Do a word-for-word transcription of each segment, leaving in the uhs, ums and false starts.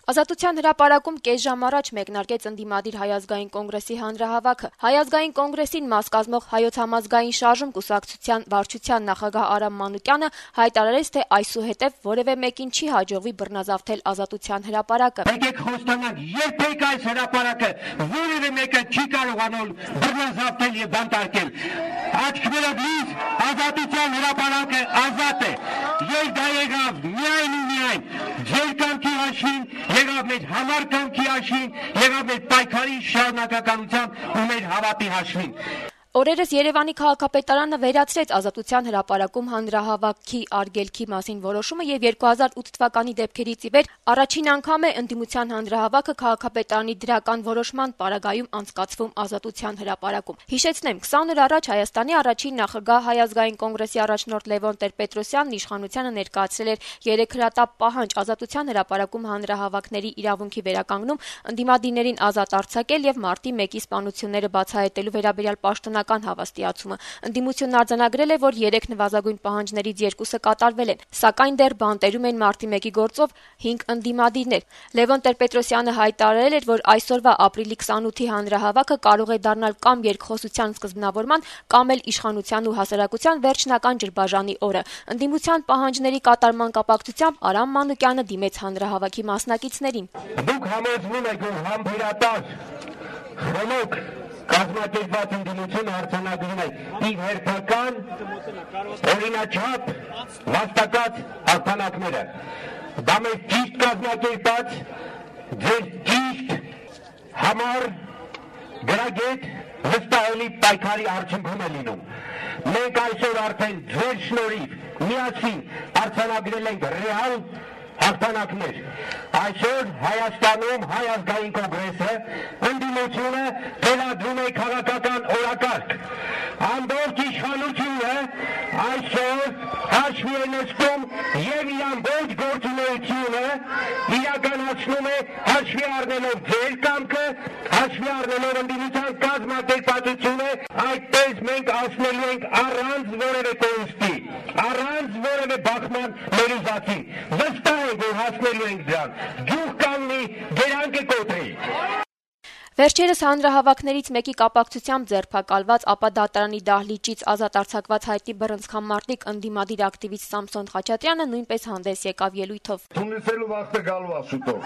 Ազատության հրապարակում կես ժամ առաջ մեկնարկեց ընդդիմադիր Հայ ազգային կոնգրեսի հանրահավաքը։ Հայ ազգային կոնգրեսին մաս կազմող Հայոց համազգային շարժում կուսակցության վարչության նախագահ Արամ Մանուկյանը հայտարարեց, թե այսուհետև որևէ մեկին չի հաջողվի բռնազավթել Ազատության հրապարակը։ Եկեք խոստանանք, երբեք այս հրապարակը որևէ մեկը չի կարողանալ բռնազավթել եւ բանտարկել։ Աչքներով լույս, Ազատության հրապարակը ազատ է։ Եվ դա եղավ միայն ու միայն ձեր կամքի հաշվին, եղավ մեր համար կամքի հաշվին, եղավ մեր պայքարի շարունակականության ու մեր հավատի հաշվին։ Օրերս Երևանի քաղաքապետարանը վերացրեց Ազատության հրապարակում հանրահավաքի արգելքի մասին որոշումը եւ երկու հազար ութ թվականի դեպքերից ի վեր առաջին անգամ է ընդդիմության հանրահավաքը քաղաքապետարանի դրական որոշման պարագայում անցկացվում Ազատության հրապարակում։ Հիշեցնեմ, քսան օր առաջ Հայաստանի առաջին նախագահ Հայ ազգային կոնգրեսի առաջնորդ Լևոն Տեր-Պետրոսյանն իշխանությանը ներկայացրել էր երեք հրատապ պահանջ Ազատության հրապարակում հանրահավաքների իրավունքի վերականգնում, ընդդիմադիրներին ազատ արձակել եւ մարտի մեկի սպանությունները բացահայտելու վերաբերյալ պաշտոնական հավաստիացումը։ Ընդդիմությունն արձանագրել է, որ երեք նվազագույն պահանջներից երկուսը կատարվել են, սակայն դեռ բանտերում են մարտի մեկի գործով հինգ ընդդիմադիրներ։ Լևոն Տեր-Պետրոսյանը հայտարարել էր, որ այսօրվա ապրիլի քսանութի հանրահավաքը կարող է դառնալ կամ երկխոսության սկզբնավորման, կամ էլ իշխանության ու հասարակության վերջնական ջրբաժանի օրը։ Ընդդիմության պահանջների կատարման կապակցությամբ Արամ Մանուկյանը դիմեց հանրահավաքի մասնակիցներին։ Դուք համոզվում եք, որ համբերատար խնոք կազմակերպված ընդդիմություն արձանագրում է իր հերթական օրինաչափ վաստակած հաղթանակները։ Դա մեր ճիշտ կազմակերպած, ձեր ճիշտ համար գրագետ վստահելի պայքարի արդյունքում է լինում։ Մենք այսօր արդեն ձեր շնորհիվ միասին արձանագրել ենք ռեալ հաղթանակներ։ Այսօր Հայաստանում Հայ ազգային կոնգրեսը ընդդիմությունը թելադրում է քաղաքական օրակարգ։ Ամբողջ իշխանությունը այսօր հաշվի է նստում եւ իր ամբողջ գործունեությունը իրականացնում է հաշվի առնելով ձեր կամքը, հաշվի առնելով ընդդիմության կազմակերպվածությունը, այդպես մենք ասնելու ենք առանց որևէ կորուստի, առանց որևէ բախման մերուզացի։ Վստահ ենք, որ հասնելու ենք դրան։ Ջուղ կանգնի, գերանքը կոտրի։ Վերջերս հանրահավաքներից մեկի կապակցությամբ ձերբակալված, ապա դատարանի դահլիճից ազատ արձակված հայտնի բռնցքամարտիկ ընդդիմադիր ակտիվիստ Սամսոն Խաչատրյանը նույնպես հանդես եկավ ելույթով։ Թունիսելու վաղտը գալու ասուտով։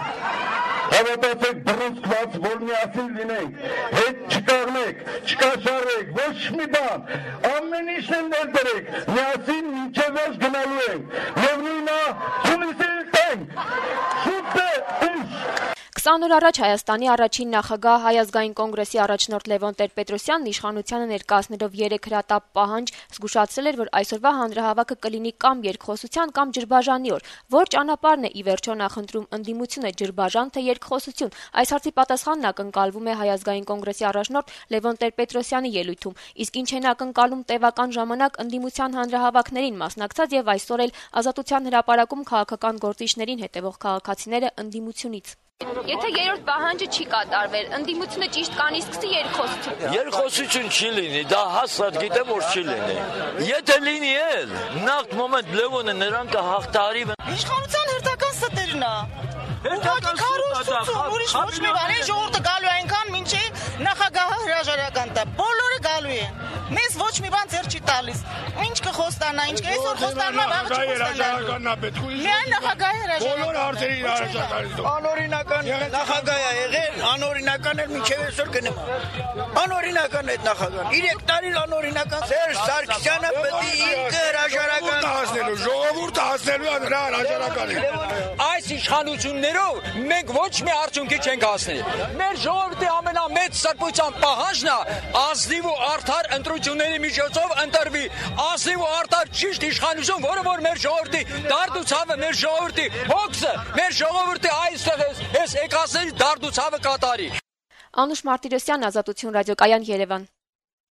Հավատացեք բռնցքված, որ միասին լինենք, հետ չկաղնեք, չկաշառեք, ոչ մի բան, ամեն ինչն ներդրեք, միասին մինչև վերջ գնալու ենք։ Եվ նույնա Թունիսել տենք, շուտ է ուշ։ Քսան օր առաջ Հայաստանի առաջին նախագահ Հայ ազգային կոնգրեսի առաջնորդ Լևոն Տեր-Պետրոսյանն իշխանությանը ներկայացնելով երեք հրատապ պահանջ զգուշացրել էր, որ այսօրվա հանրահավաքը կլինի կամ երկխոսության, կամ ջրբաժանի օր։ Որ ճանապարհն է ի վերջո նախընտրում ընդդիմությունը, ջրբաժան թե երկխոսություն։ Այս հարցի պատասխանն ակնկալվում է Հայ ազգային կոնգրեսի առաջնորդ Լևոն Տեր-Պետրոսյանի ելույթում։ Իսկ ինչ են ակնկալում տևական ժամանակ ընդդիմության հանրահավաքներին մասնակցած եւ այսօր էլ Ազատության հրապարակում քաղաքական գործիչներին հետևող քաղաքացիները ընդդիմությունից։ Եթե երրորդ պահանջը չի կատարվել, ընդդիմությունը ճիշտ կանի սկսի երկխոսություն։ Երկխոսություն չի լինի, դա հաստատ գիտեմ, որ չի լինի։ Եթե լինի էլ, նախ մոմենտ Լևոնը նրան կհաղթարի։ Իշխանության հերթական ստերն է։ Հերթական ստերն, ուրիշ ոչ մի բան, այն ժողովուրդը գալու այնքան, մինչև նախագահը հրաժարական տա։ Բոլորը գալու են։ Մեզ ոչ մի բան ձեռ չի տալիս։ Ինչ կխոստանա, ինչ կեսօր խոստանա, վաղը չխոստանա։ Միայն նախագահի հրաժարական։ Բոլոր հարցերի հրաժարական։ Անօրինական նախագահ է եղել, անօրինական էր մինչև այսօր գնում։ Անօրինական է այդ նախագահան։ երեք տարի անօրինական։ Սերժ Սարգսյանը պետք է ինքը հրաժարական հասնելու, ժողովուրդը հասնելու է նրա հրաժարականին։ Այս իշխանություններով մենք ոչ մի արդյունքի չենք հասնի։ Մեր ժողովրդի ամենամեծ սրբության պահանջն է ազնիվ ու արդար ընտրությունների միջոցով ընտրվի ազնիվ ու արդար ճիշտ իշխանություն, որը որ մեր ժողովրդի դարդ ու ցավը, մեր ժողովրդի հոգսը, մեր ժողովրդի այստեղ էս եկածների դարդ ու ցավը կատարի։ Անուշ Մարտիրոսյան, Ազատություն ռադիոկայան, Երևան։